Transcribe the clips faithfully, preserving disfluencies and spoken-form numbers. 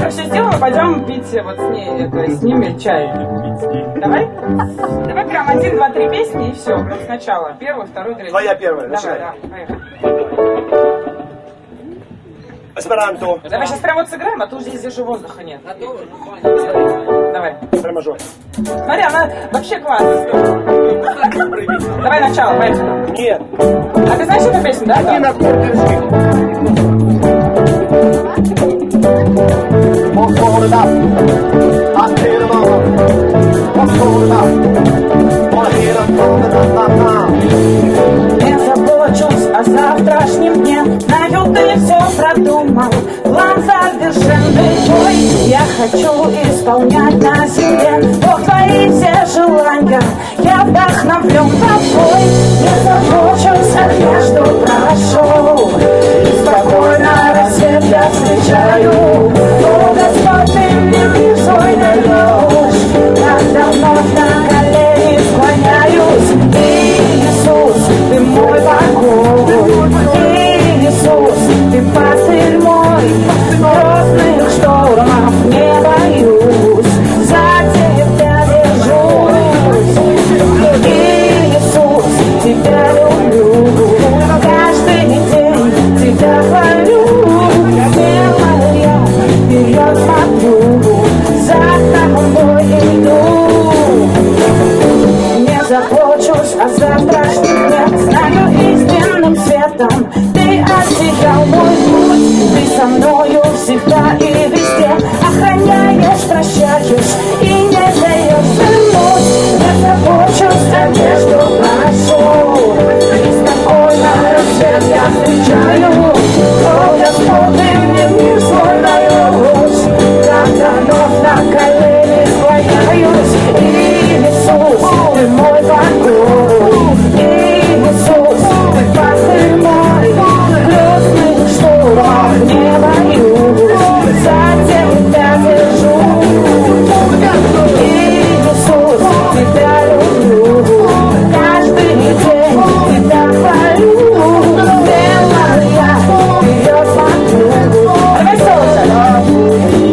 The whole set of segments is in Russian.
быстро все сделаем, пойдем пить вот с ней, это, с ними чай. Давай? Давай прям один, два, три песни и все. Прям сначала. Первую, вторую, третью. Твоя первая, давай, да, поехали. Эсперанто. Давай сейчас прям вот сыграем, а то здесь даже воздуха нет. Давай. Промажор. Смотри, она вообще классная. Давай начало, поехали. Нет. А ты знаешь эту песню, да? Один аккорд держи. Не забочусь о завтрашнем дне, знаю, ты все продумал. План совершенный твой, я хочу исполнять на себе. Бог, твои все желания, я вдохновлен тобой. Не забочусь о дне, что прошел, и спокойно рассвет я встречаю. О, Господь, ты мне мир свой даешь, когда вновь на колени склоняюсь. Иисус, ты мой покой, Иисус, ты пастырь мой, грозных штормов не боюсь, за тебя держусь. Иисус, тебя люблю, каждый день тебя хвалю, смелая я вперед смотрю, за тобой иду. Не забочусь о завтрашнем дне, знаю истинным светом ты осиял мой путь, ты со мною всегда и везде, охраняешь, прощаешь и не даешь вернуть. Не забочусь о дне, что прошел, и спокойно рассвет я встречаю. О, Господь, ты мне мир свой даешь, когда вновь на колени склоняюсь. Иисус, ты мой покой, Иисус, ты пастырь мой, грозных штормов не боюсь, за тебя держусь. Иисус, тебя люблю, каждый день тебя хвалю, смелая вперед смотрю. Давай солнце!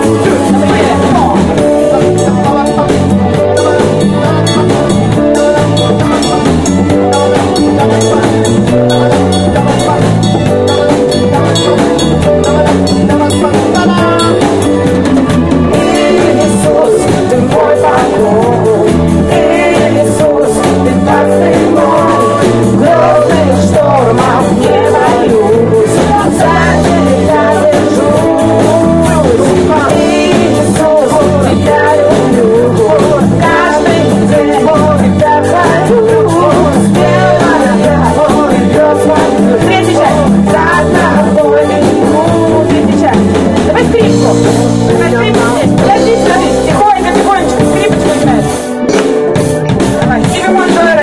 Иисус, ты мой покой, Иисус, ты пастырь мой, грозных штормов не боюсь, за тебя держусь. Иисус, тебя люблю, каждый день тебя хвалю, смелая вперед смотрю. Третья часть, за тобой иду. Третья часть. Давай скрипку. Давай скрипку здесь. Подожди, подожди. Тихонько, тихонечко. Скрипочку играть. Давай. Си бемоль, до ре.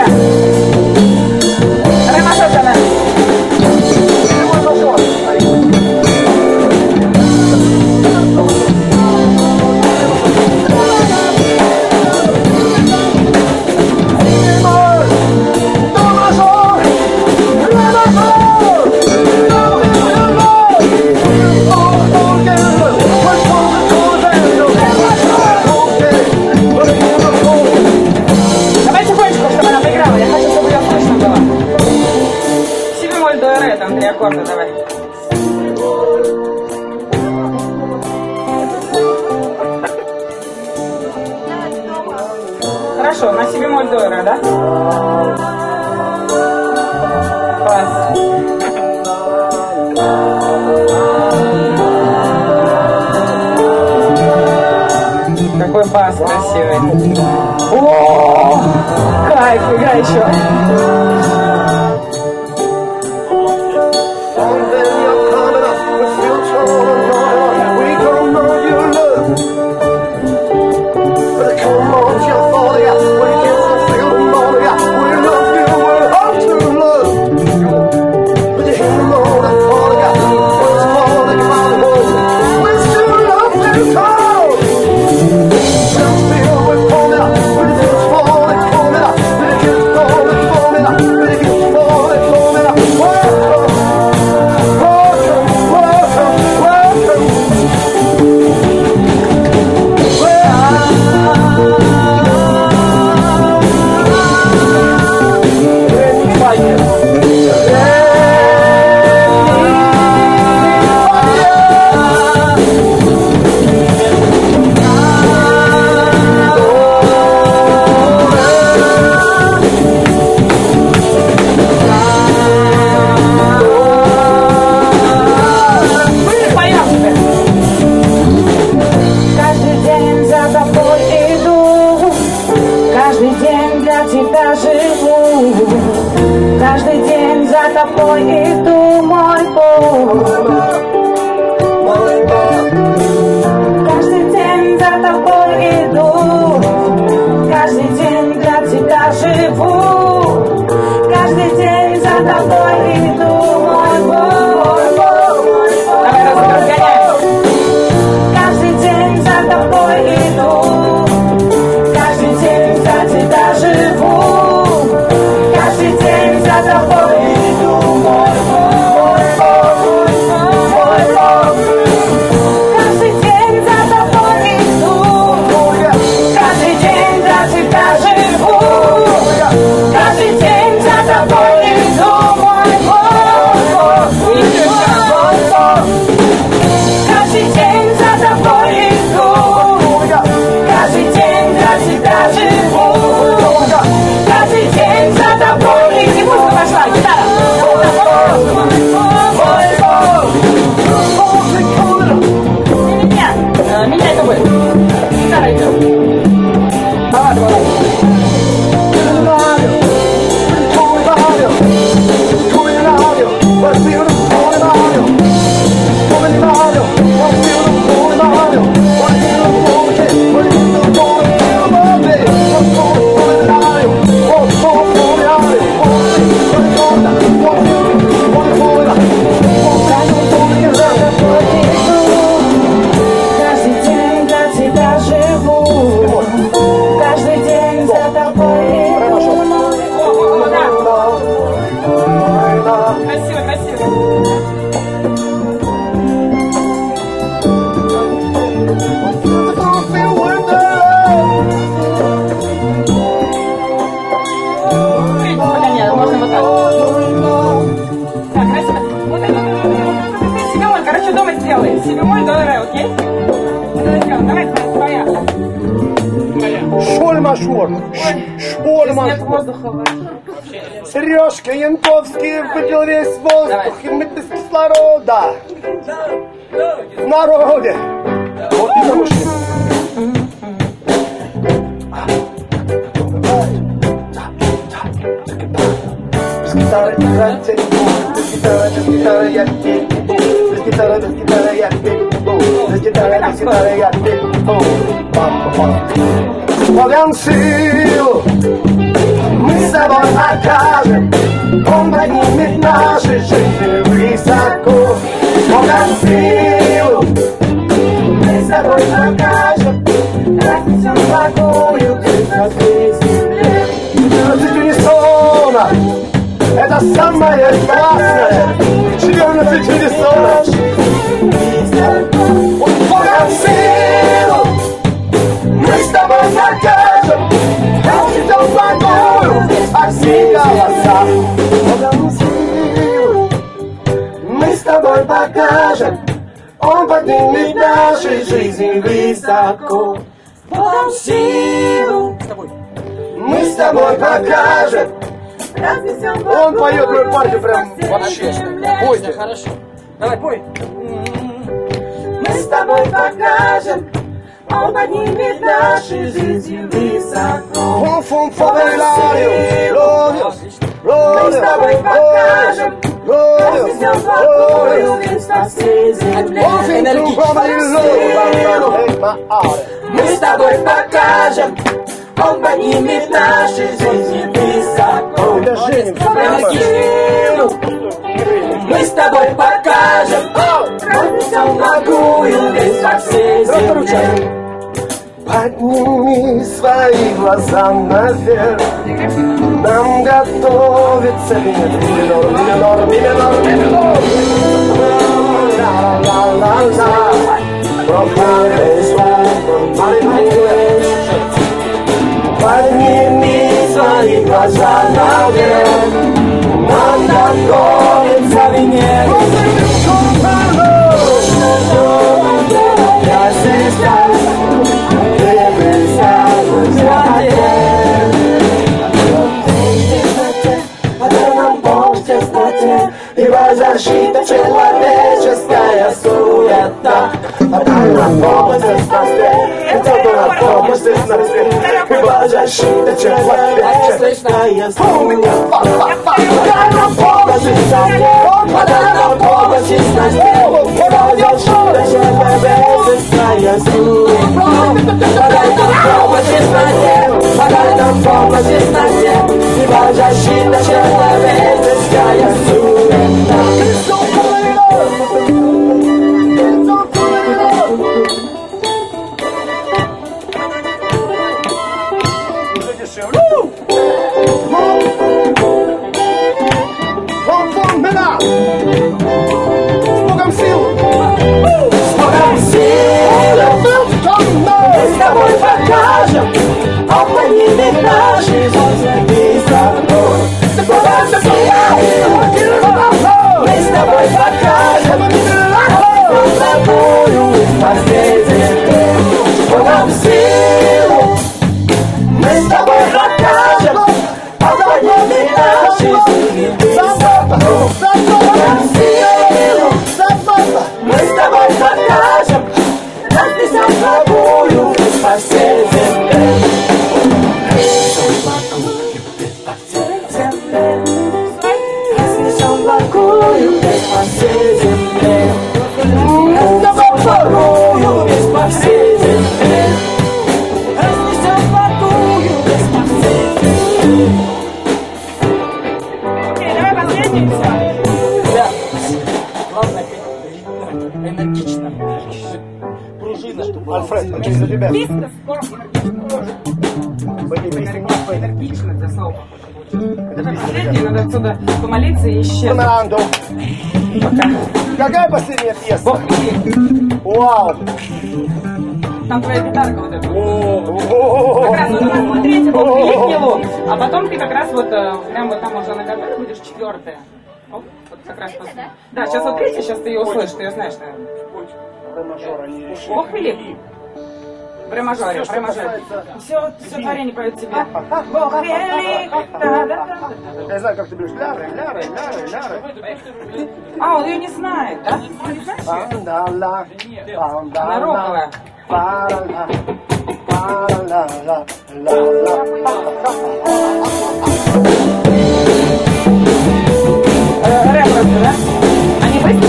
Ре мажор давай. Си бемоль, мажор. Давай тихонечко, чтобы она поиграла. Я хочу, чтобы ее слышно было. Си бемоль, до ре, там три аккорда, давай. Хорошо, на си бемоль, до ре, да? Класс. Какой бас красивый. О, кайф, играй еще. Just feel it for me, but it's just falling for me, but it's just falling for me. соль, до, ре, окей? Давай, твоя. Твоя. Шольмашор. Здесь нет Шольмашор. воздуха вообще. Сережка Янковский выпил весь воздух и мы без кислорода. В народе. Вот и замышляем. Без гитары играть я не буду. Без гитары, без гитары я петь не буду. Без гитары, без гитары я петь не буду. Без гитары, без гитары я петь не буду. Пам-пам-пам. Славян сил мы с тобой окажем. Он поднимет наши жизни высоко. Славян сил мы с тобой окажем. Разнесем благую жизнь на всей земле. четырнадцать унисона, это самое классное. четырнадцать унисона. Славян сил мы с тобой покажем, разнесем благую во все голоса. Мы с тобой покажем, он поднимет наши жизни высоко. Богом силу мы с тобой покажем, разнесем благую. Он поет мою партию прям вообще. Пойте. Хорошо. Давай, пой. Мы с тобой покажем, он поднимет наши жизни высоко. Мы с тобой покажем, разнесем благую весть по всей земле. Мы с тобой покажем, он поднимет наши жизни высоко. Мы с тобой покажем, разнесем благую весть по всей земле. Подними свои глаза наверх, нам готовится минор, минор, минор, минор, минор. Ла-ла-ла-ла, подними свои глаза наверх, нам готовится Венера. Я сейчас ибо защита человеческая суета. Подай нам помощь здесь на свет, хотел бы нам помощь здесь на свет. Ибо защита человеческая суета. Подай нам помощь здесь на свет, подай нам помощь здесь на свет. Ибо защита человеческая суета. Подай нам помощь здесь на свет, подай нам помощь здесь на свет. Ибо защита человеческая суета. Богом силу! Богом силу! Мы с тобой покажем, он поднимет наши жизни высоко. Богом силу! Мы с тобой покажем, он такую по всей земле. Богом силу! Мы с тобой покажем, он поднимет наши жизни высоко. Мы с тобой покажем, разнесем благую весть по всей земле. Разнесем благую весть по всей земле. Разнесем благую весть по всей земле. Разнесем благую весть по всей земле. Окей, давай последний все. Энергично. Пружина, чтобы... Альфред, очень за тебя. Вискас, энергично для слова. Давай последний, надо отсюда помолиться и исчезнуть. Фернандо. Пока. Какая последняя пьеса? Бог велик. Вау! Там твоя гитарка вот эта. О-о-о. Как раз вот у нас на третьем Бог велик Нилу, а потом ты как раз вот э, прям вот там уже на готове будешь четвертая. Оп, вот как раз после. Да, сейчас вот третья, сейчас ты ее услышишь, ты ее знаешь, наверное. ре мажор, они... Бог велик. В ре мажоре, в ре мажоре. касается- Все, все творение поет тебе. Бог велик. Да-да-да. Я знаю, как ты будешь. Ляры, ляры, ляры, ляры. А, он ее не знает, да? Ты не знаешь ее? Пандала, пандала, Она роковая. парала, парала, ла, ла, ла, Э, Рэп просто, да? А не быстро?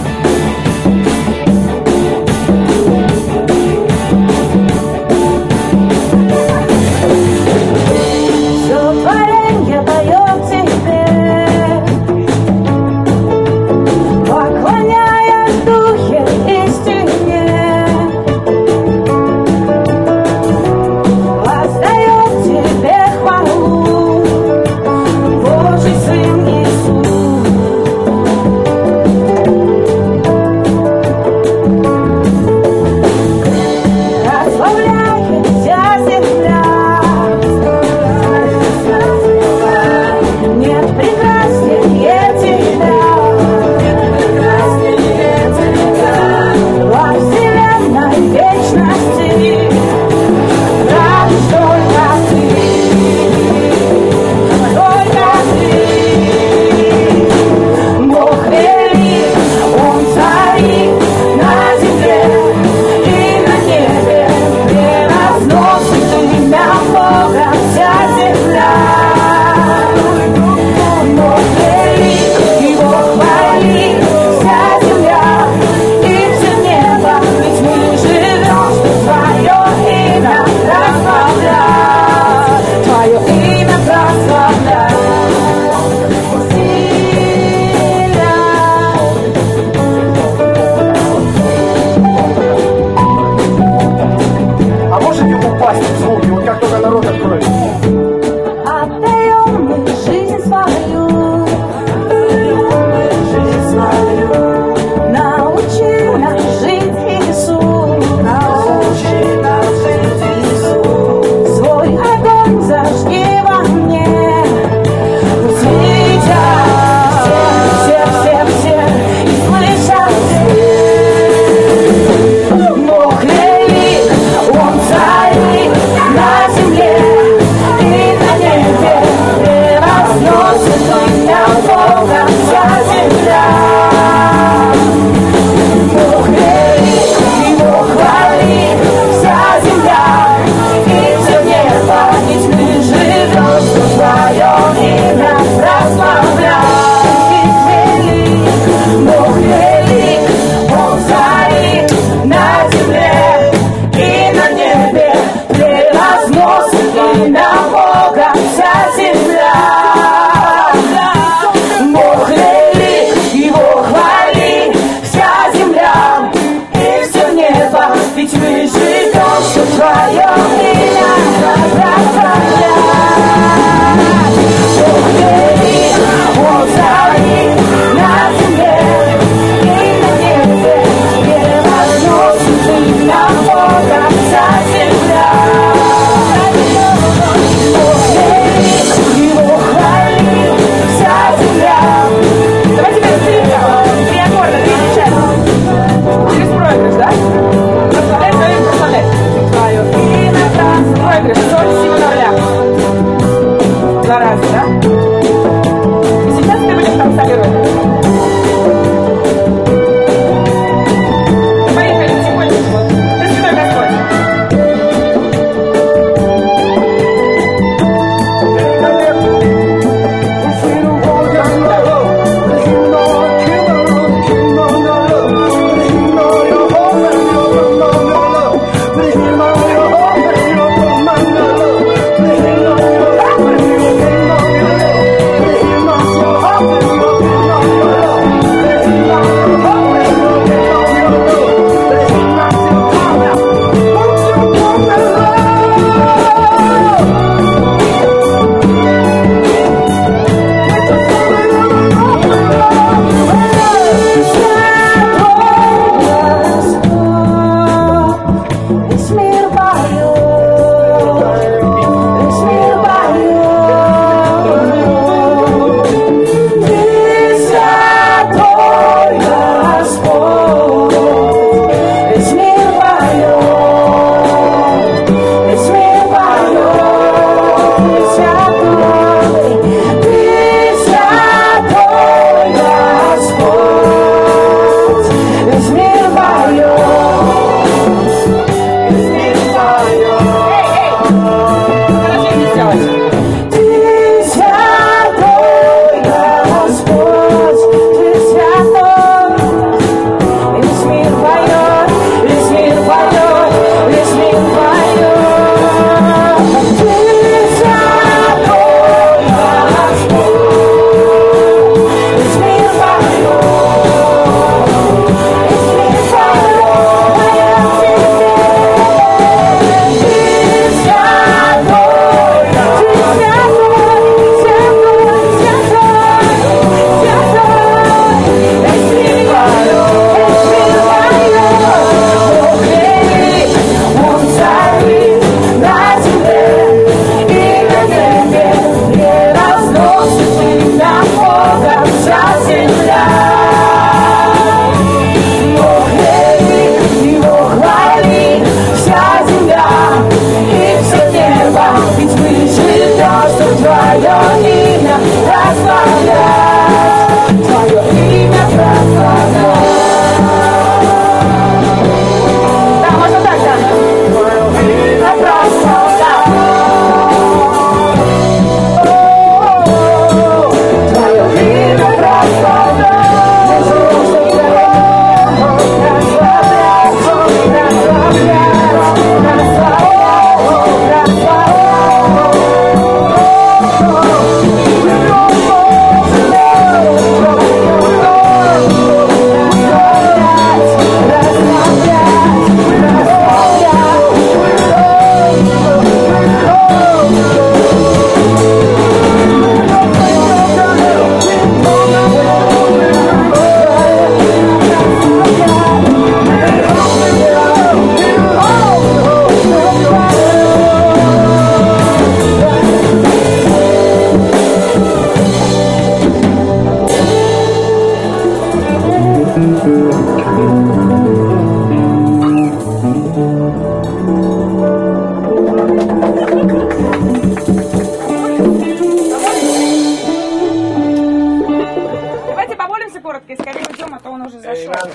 Все творенье поет тебе, поклоняясь духе истине, воздает тебе хвалу, Божий Сын Иисус.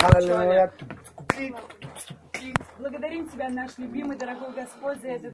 Аллилуйя. Благодарим Тебя, наш любимый, дорогой Господь, за этот